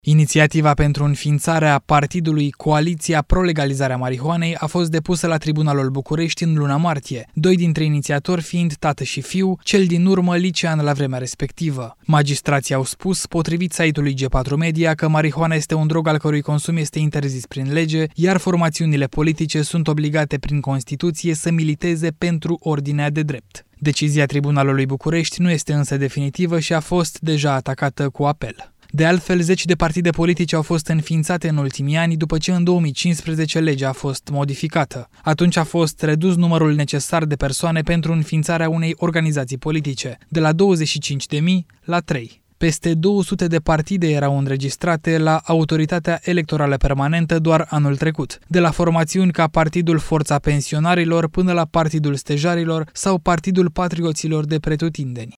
Inițiativa pentru înființarea partidului Coaliția Pro-Legalizarea Marihuanei a fost depusă la Tribunalul București în luna martie, doi dintre inițiatori fiind tată și fiu, cel din urmă licean la vremea respectivă. Magistrații au spus, potrivit site-ului G4 Media, că marihuana este un drog al cărui consum este interzis prin lege, iar formațiunile politice sunt obligate prin Constituție să militeze pentru ordinea de drept. Decizia Tribunalului București nu este însă definitivă și a fost deja atacată cu apel. De altfel, zeci de partide politice au fost înființate în ultimii ani după ce în 2015 legea a fost modificată. Atunci a fost redus numărul necesar de persoane pentru înființarea unei organizații politice, de la 25.000 la 3. Peste 200 de partide erau înregistrate la Autoritatea Electorală Permanentă doar anul trecut, de la formațiuni ca Partidul Forța Pensionarilor până la Partidul Stejarilor sau Partidul Patrioților de Pretutindeni.